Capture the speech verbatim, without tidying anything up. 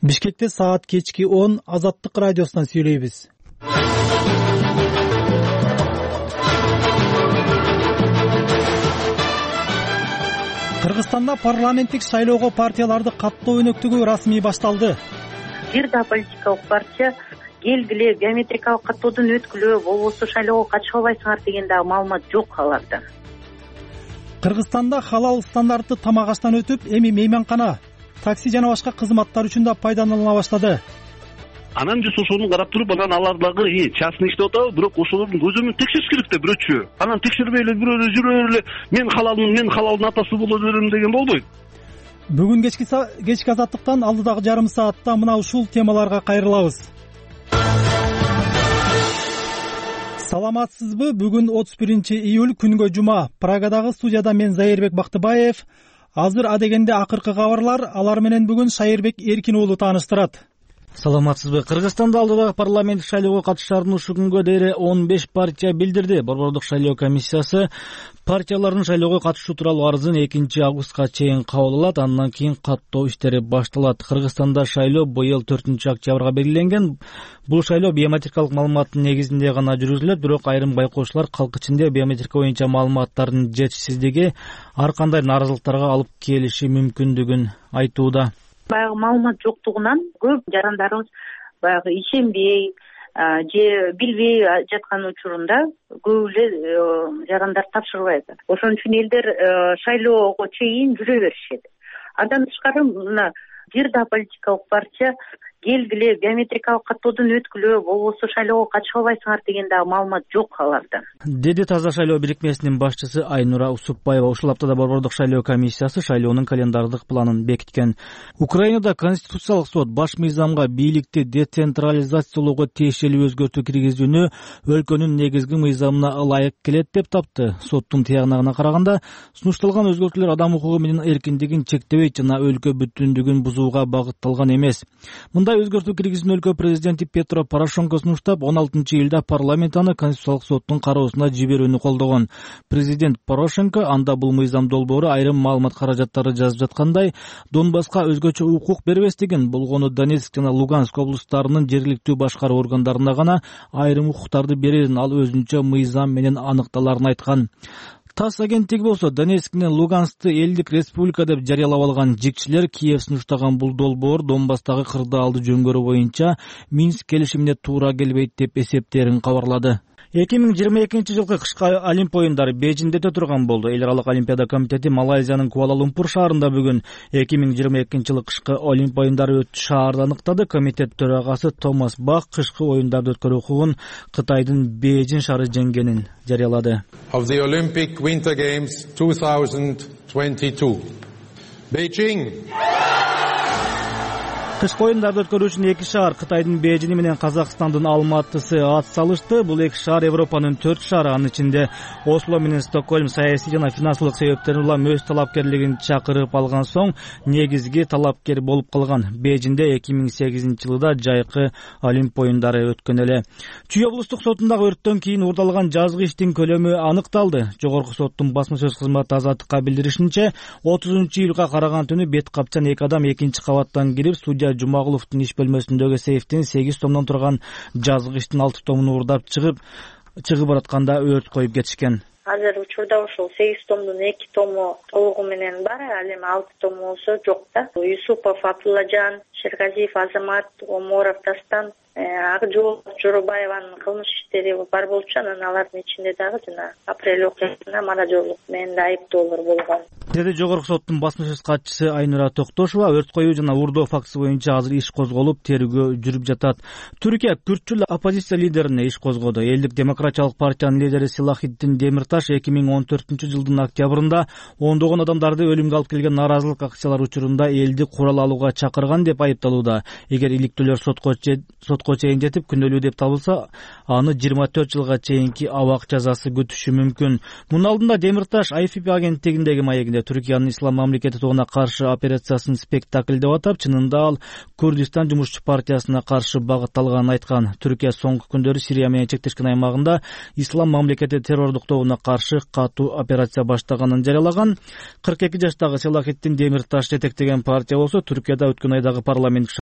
Бишкекте саат кечки он Азаттык радиосунан сүйлөйбүз. Кыргызстанда парламенттик шайлоого партияларды каттоо өнөктүгү расмий башталды. Бир да политикалык партия келгиле биометрикалык каттоодон өткүлө, болбосо шайлоого катыша албайсыңар деген дагы маалымат жок аларда. Кыргызстанда халал стандарттуу тамак аштан өтүп, эми мейманкана, такси жана башка кызматтар үчүн да пайдаланыла баштады. Анан биз ошону карап туруп, анан алар дагы частный иштеп атабы, бирок ошолордун көзөмөн текшериш керек да бирөөчү. Анан текшербей эле бирөө жүрө эле мен халалмын, мен халалдын атасы боло берем деген болбойт. Бүгүн кечки кечки Азаттыктан алдыдагы жарым саатта мына ушул темаларга кайрылабыз. Саламатсызбы? Бүгүн отуз биринчи июль күнгө жума. Прагадагы студияда мен Зайырбек Бактыбаев. Азыр адегенде акыркы кабарлар, алар менен бүгүн Шайырбек Эркин уулу тааныштырат. Саламатсызбы? Кыргызстанда алдыдагы парламенттик шайлоого катышаарын ушул күнгө дейре он беш партия билдирди. Борбордук шайлоо комиссиясы партиялардын шайлоого катышуу тууралуу арызын экинчи августка чейин кабыл алат, андан кийин каттоо иштери башталат. Кыргызстанда шайлоо быйыл төртүнчү октябрга белгиленген. Бул шайлоо биометрикалык маалыматтын негизинде гана жүргүзүлөт, бирок айрым байкоочулар калк ичинде биометрика боюнча маалыматтардын жетишсиздиги ар кандай нааразылыктарга алып келиши мүмкүндүгүн айтууда. Баягы маалымат жоктугунан көп жарандарыбыз баягы ишенбей же билбей жаткан учурунда көп эле жарандар тапшырбайт. Ошон үчүн элдер шайлоого чейин жүрө беришет. Андан тышкары мына бир да политикалык партия келгиле биометрикалык каттоодон өткүлө, болбосо шайлоого катыша албайсыңар деген дагы маалымат жок аларда. Деди Таза шайлоо бирикмесинин башчысы Айнура Усупбаева. Ушул аптада Борбордук шайлоо комиссиясы шайлоонун календардык планын бекиткен. Украинада Конституциялык сот баш мыйзамга бийликти децентрализациялоого тиешелүү өзгөртүү киргизүүнү өлкөнүн негизги мыйзамына ылайык келет деп тапты. Соттун тыягынагына караганда, сунушталган өзгөртүүлөр адам укугу менен эркиндигин чектебейт жана өлкө бүтүндүгүн бузууга багытталган эмес. Мындай өзгөртүү киргизүүнү өлкө президенти Петро Порошенко сунуштап, он алтынчы июлда парламент аны Конституциялык соттун кароосуна жиберүүнү колдогон. Президент Порошенко анда бул мыйзам долбоору айрым маалымат каражаттары жазып жаткандай, Донбасска өзгөчө укук бербестигин, болгону Донецк жана Луганск облустарынын жергиликтүү башкаруу органдарына гана айрым укуктарды берерин ал өзүнчө мыйзам менен аныкталарын айткан. ТАСС агенттиги болсо Донецк менен Луганскты элдик республика деп жарыялап алган жикчилер Киев сунуштаган бул долбоор Донбасстагы кырдаалды жөнгөрүү боюнча Минск келишимине туура келбейт деп эсептерин кабарлады. эки миң жыйырма экинчи жылкы кышкы Олимп оюндары Бейжиңде өтө турган болду. Эл аралык олимпиада комитети Малайзиянын Куала-Лумпур шаарында бүгүн эки миң жыйырма экинчи жылы кышкы Олимп оюндары өтчү шаарды аныктады. Комитет төрагасы Томас Бах кышкы оюндарды өткөрүү укугун Кытайдын Бейжиң шаары жеңгенин жарыялады. Of the Olympic Winter Games twenty twenty-two. Beijing. Кышкы оюндарды өткөрүү үчүн эки шаар Кытайдын Бейжиңи менен Казакстандын Алматысы ат салышты. Бул эки шаар Европанын төрт шаары, анын ичинде Осло менен Стокгольм саясий жана финансылык себептерден улам өз талапкерлигин чакырып алган соң негизги талапкер болуп калган. Бейжиңде эки миң сегизинчи жылда жайкы Олимп оюндары өткөн эле. Чүй облустук сотундагы өрттөн кийин уурдалган жазгы иштин көлөмү аныкталды. Жогорку соттун басма сөз кызматы Азаттыкка билдиришинче, отузунчу июлга караган түнү бет капчан эки адам экинчи кабаттан кирип, судья Жумагуловдун иш бөлмөсүндөгү сейфтин сегиз томдон турган жазгы иштин алты томун уурдап чыгып чыгып баратканда өрт коюп кетишкен. Азыр учурда ушул сегиз томдун эки тому толугу менен бар, ал эми алты тому болсо жок да. Юсупов Абдуллажан, Шергазиев Азамат, Оморов Дастан, Акжол Жорубаеванын кылмыш иштери бар болчу, анан алардын ичинде дагы жана апрель окуясына маражорлук менен да айыптоолор болгон. Деди Жогорку соттун басма сөз катчысы Айнура Токтошова. Өрт коюу жана уурдоо фактысы боюнча азыр иш козголуп, тергөө жүрүп жатат. Түркия күртчүл оппозиция лидерине иш козгоду. Элдик демократиялык партиянын лидери Силахиддин Демирташ эки миң он төртүнчү жылдын октябрында ондогон адамдарды өлүмгө алып келген нааразылык акциялары учурунда элди курал алууга чакырган деп айыпталууда. Эгер иликтөөлөр сотко сотко чейин жетип күнөөлүү деп табылса, аны жыйырма төрт жылга чейинки абак жазасы күтүшү мүмкүн. Мунун алдында Демирташ ай эф пи агенттигиндеги маегинде Түркиянын ислам мамлекети тобуна каршы операциясын спектакль деп атап, чынында ал Курдистан жумушчу партиясына каршы багытталганын айткан. Түркия соңку күндөрү Сирия менен чектешкен аймагында ислам мамлекети террордук тобуна каршы катуу операция баштаганын жарыялаган. кырк эки жаштагы Селахиддин Демирташ жетектеген партия болсо Түркияда өткөн айдагы парламент